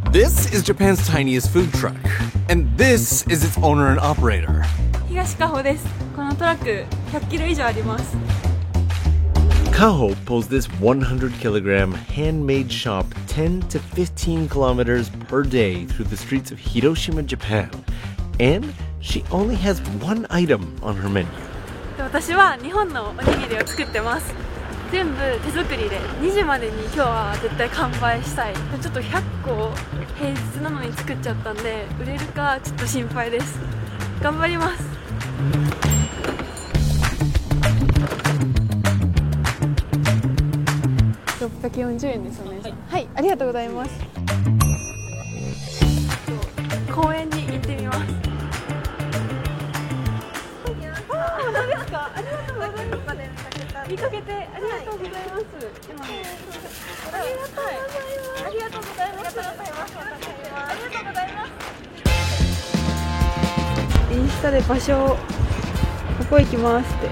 This is Japan's tiniest food truck, and this is its owner and operator. 東加穂です。このトラック100キロ以上あります。 Kaho pulls this 100-kilogram handmade shop 10 to 15 kilometers per day through the streets of Hiroshima, Japan. And she only has one item on her menu. 私は日本のおにぎりを作ってます。全部手作りで2時までに今日は絶対完売したい。ちょっと100個平日なのに作っちゃったんで売れるかちょっと心配です。頑張ります。640円ですよね。はい、ありがとうございます。公園に行ってみます。何ですか？ありがとうございます。見かけてありがとうございます。今ね、ありがとうございます。ありがとうございます。ありがとうございます。インスタで場所ここ行きますって。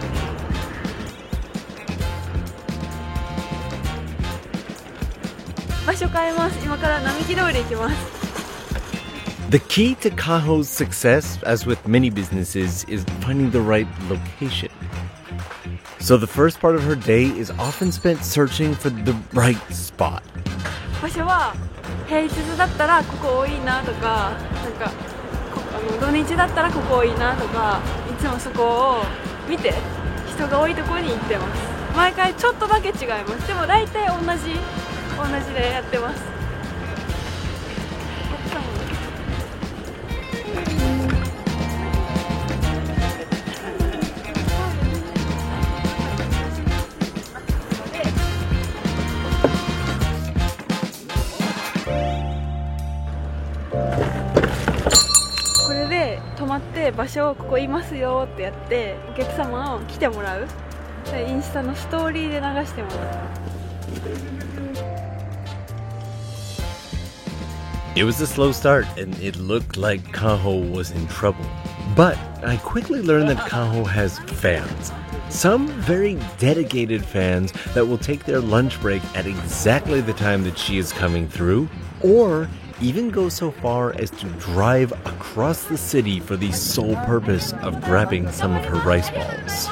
場所変えます。今から並木通り行きます。 The key to Kaho's success, as with many businesses, is finding the right location. So the first part of her day is often spent searching for the right spot. 場所は平日だったらここ多いなとか、土日だったらここ多いなとか、いつもそこを見て人が多いところに行ってます。毎回ちょっとだけ違います。でも大体同じでやってます。これで止まって場所をここいますよってやってお客様を来てもらう。インスタのストーリーで流してもらう。 It was a slow start, and it looked like Kaho was in trouble. But I quickly learned that Kaho has fans. Some very dedicated fans that will take their lunch break at exactly the time that she is coming through, or even go so far as to drive across the city for the sole purpose of grabbing some of her rice balls.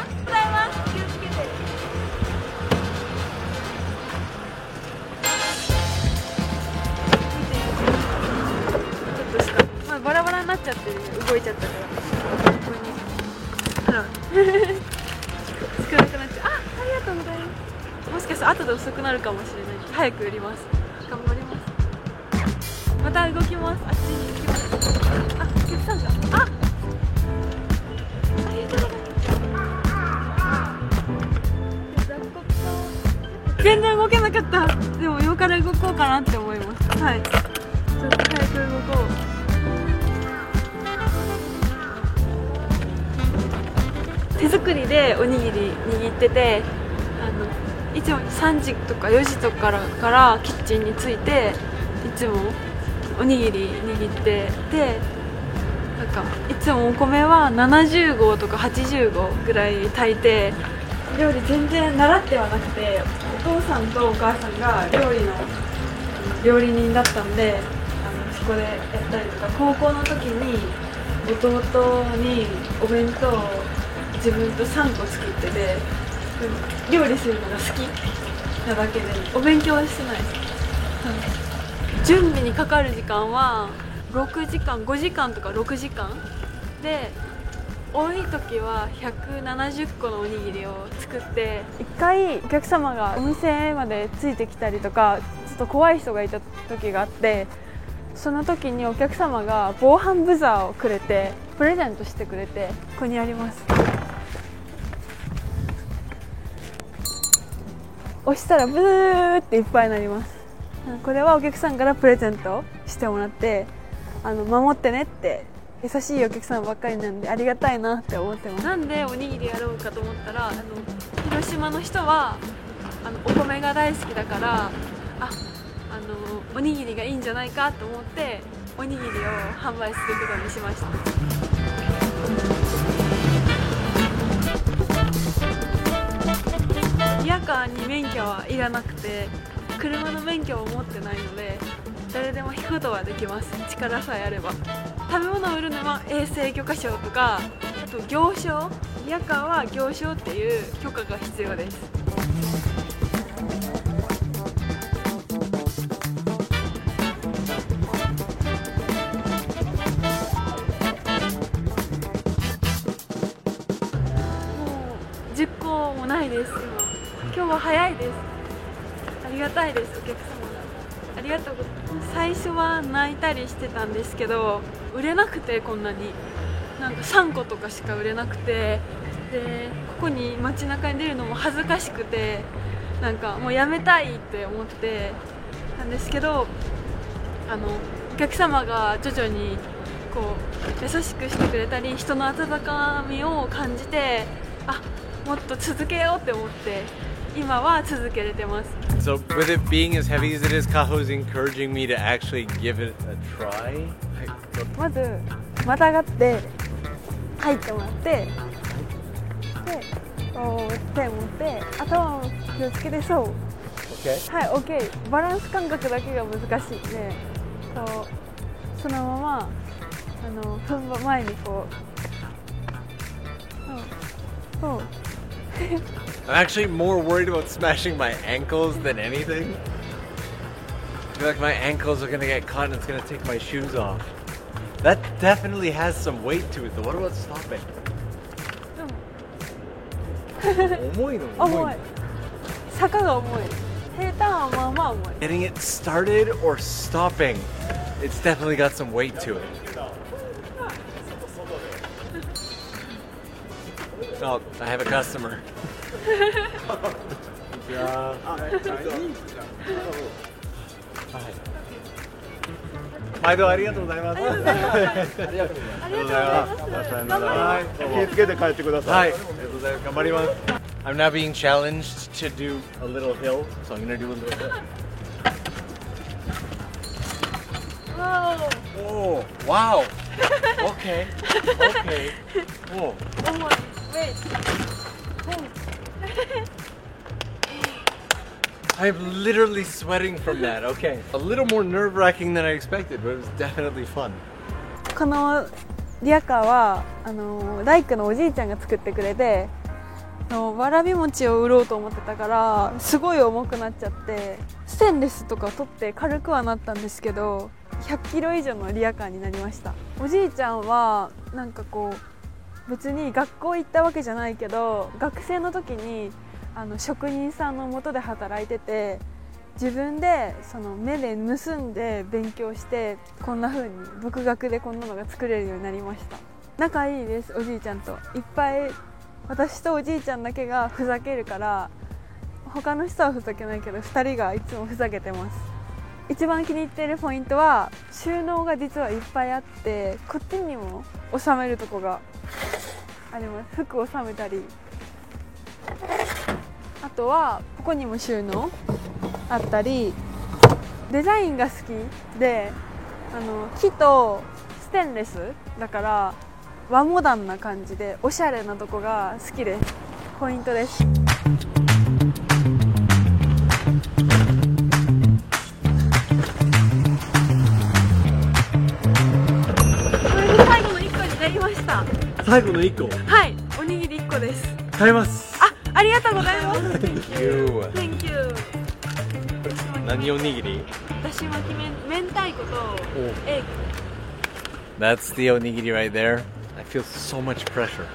もしかしたら後で遅くなるかもしれない。早く売ります。頑張ります。また動きます。あっちに行きます。あ、お客さんが。ありがとうございます。全然動けなかった。でも今から動こうかなって思います。はい。ちょっと早く動こう。手作りでおにぎり握ってて、いつも3時とか4時とかからキッチンに着いていつもおにぎり握ってで、いつもお米は70合とか80合ぐらい炊いて、料理全然習ってはなくて、お父さんとお母さんが料理人だったんで、そこでやったりとか、高校の時に弟にお弁当を自分と3個作ってて、料理するのが好きなだけでお勉強はしてないです。準備にかかる時間は6時間5時間とか6時間で、多い時は170個のおにぎりを作って、1回お客様がお店までついてきたりとかちょっと怖い人がいた時があって、その時にお客様が防犯ブザーをくれてプレゼントしてくれて、ここにあります。押したらブーっていっぱいになります。これはお客さんからプレゼントしてもらって、守ってねって優しいお客さんばっかりなんでありがたいなって思ってます。なんでおにぎりやろうかと思ったら、広島の人はお米が大好きだから、おにぎりがいいんじゃないかと思っておにぎりを販売することにしました。リヤカーに免許はいらなくて、車の免許を持ってないので誰でも引くことはできます。力さえあれば。食べ物を売るのは衛生許可証とか、あと行商、リアカーは行商っていう許可が必要です。10個もないです。今日は早いです。ありがたいです。お客様がありがとうございます。最初は泣いたりしてたんですけど、売れなくて、こんなになんか3個とかしか売れなくて、でここに街中に出るのも恥ずかしくて、なんかもうやめたいって思ってなんですけど、お客様が徐々にこう優しくしてくれたり、人の温かみを感じて、あ、もっと続けようって思って今は続けれてます。 So with it being as heavy as it is, Kaho is encouraging me to actually give it a try. まずまたがって入ってもらって、でこう手を持って頭を気をつけて、そう Okay. はい、OK。 バランス感覚だけが難しいんで、こうそのまま踏ん張前にこう、そう I'm actually more worried about smashing my ankles than anything. I feel like my ankles are gonna get caught and it's gonna take my shoes off. That definitely has some weight to it though. What about stopping? 重いの重い。坂が重い。平坦はまあまあ重い。 Getting it started or stopping, it's definitely got some weight to it. Oh, I have a customer. 毎度ありがとうございます。ありがとうございます。ありがとうございます。 気をつけて帰ってください。 はい、ありがとうございます。頑張ります。I'm now being challenged to do a little hill, so I'm gonna do a little bit. Oh, wow. Okay. Okay. Oh. 重い。Wait. I'm literally sweating from that. Okay. A little more nerve-wracking than I expected, but it was definitely fun. このリアカーは大工のおじいちゃんが作ってくれて、わらび餅を売ろうと思ってたからすごい重くなっちゃって、ステンレスとか取って軽くはなったんですけど、100キロ以上のリアカーになりました。おじいちゃんはなんかこう別に学校行ったわけじゃないけど、学生の時に職人さんの下で働いてて、自分でその目で盗んで勉強して、こんな風に独学でこんなのが作れるようになりました。仲いいです、おじいちゃんと。いっぱい私とおじいちゃんだけがふざけるから、他の人はふざけないけど2人がいつもふざけてます。一番気に入っているポイントは収納が実はいっぱいあって、こっちにも収めるとこがあります。服を収めたり、あとはここにも収納あったり、デザインが好きで、木とステンレスだから和モダンな感じでおしゃれなとこが好きです。ポイントです。これで最後の1個になりました。 最後の1個。 はい、おにぎり1個です。 買います。 ありがとうございます。 Thank you. Thank you. 何おにぎり？ だし巻き明太子とエッグ。 That's the onigiri right there. I feel so much pressure.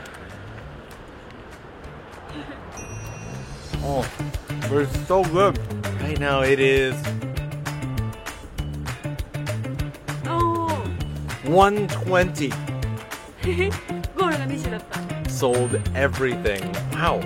Oh, we're so good. Right now it is 120. ゴールが2時だった。 Sold everything. Wow.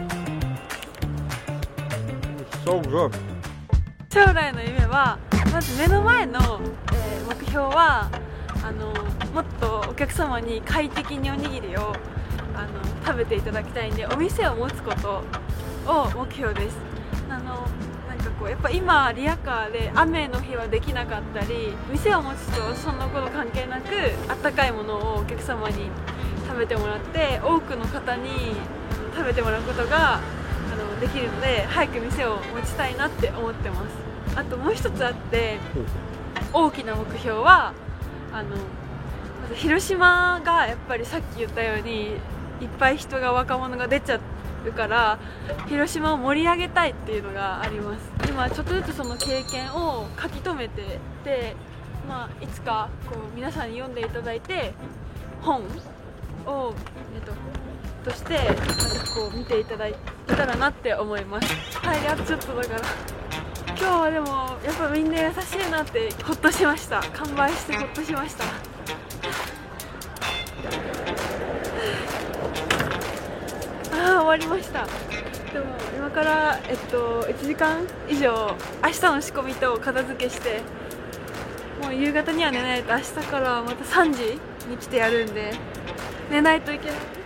So good. 将来の夢は、まず目の前の、目標はもっとお客様に快適におにぎりを食べていただきたいんで、お店を持つことを目標です。なんかこうやっぱ今リアカーで雨の日はできなかったり、店を持つとそんなこと関係なくあったかいものをお客様に食べてもらって、多くの方に食べてもらうことができるので、早く店を持ちたいなって思ってます。あともう一つあって、 大きな目標はまず広島がやっぱりさっき言ったようにいっぱい人が若者が出ちゃうから広島を盛り上げたいっていうのがあります。今ちょっとずつその経験を書き留めてで、いつかこう皆さんに読んでいただいて本を、としてまたこう見ていただいたらなって思います。はい、あとちょっとだから今日はでもやっぱみんな優しいなってほっとしました。完売してほっとしました。終わりました。でも今から1時間以上明日の仕込みと片付けしてもう夕方には寝ないと明日からまた3時に来てやるんで寝ないといけない。